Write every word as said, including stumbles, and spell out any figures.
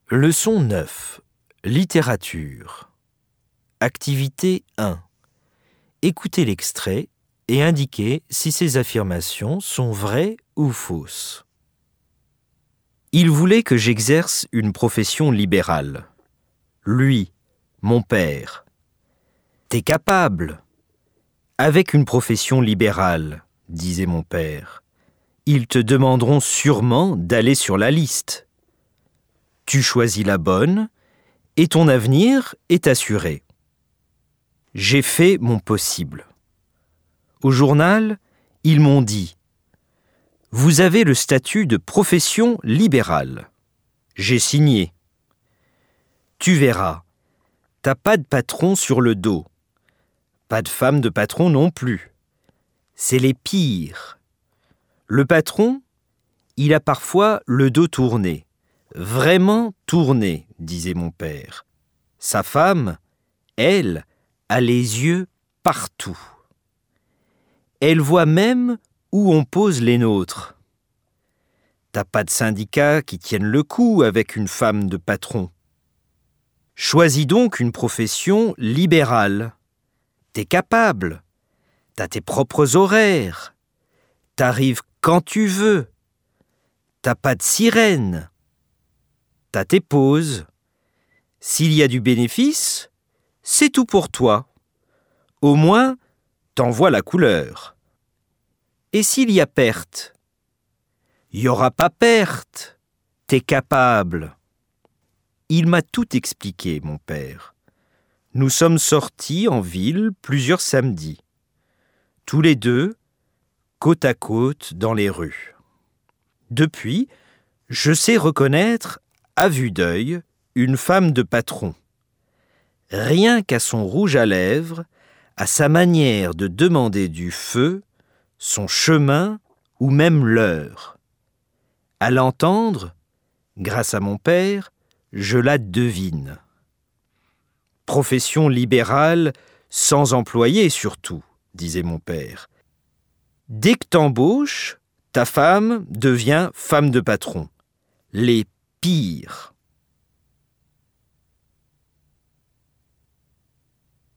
Leçon neuf. Littérature. Activité un. Écoutez l'extrait et indiquez si ces affirmations sont vraies ou fausses. Il voulait que j'exerce une profession libérale. Lui, mon père. T'es capable. Avec une profession libérale, disait mon père, ils te demanderont sûrement d'aller sur la liste. Tu choisis la bonne et ton avenir est assuré. J'ai fait mon possible. Au journal, ils m'ont dit « Vous avez le statut de profession libérale ». J'ai signé. Tu verras, t'as pas de patron sur le dos. Pas de femme de patron non plus. C'est les pires. Le patron, il a parfois le dos tourné. Vraiment tourné, disait mon père. Sa femme, elle, a les yeux partout. Elle voit même où on pose les nôtres. T'as pas de syndicat qui tienne le coup avec une femme de patron. Choisis donc une profession libérale. T'es capable. T'as tes propres horaires. T'arrives quand tu veux. T'as pas de sirène. T'as tes pauses. S'il y a du bénéfice, c'est tout pour toi. Au moins, t'en vois la couleur. Et s'il y a perte? Il n'y aura pas perte. T'es capable. Il m'a tout expliqué, mon père. Nous sommes sortis en ville plusieurs samedis. Tous les deux, côte à côte dans les rues. Depuis, je sais reconnaître, à vue d'œil, une femme de patron. Rien qu'à son rouge à lèvres, à sa manière de demander du feu, son chemin ou même l'heure. À l'entendre, grâce à mon père, je la devine. Profession libérale, sans employé surtout, disait mon père. Dès que t'embauches, ta femme devient femme de patron. Les pires.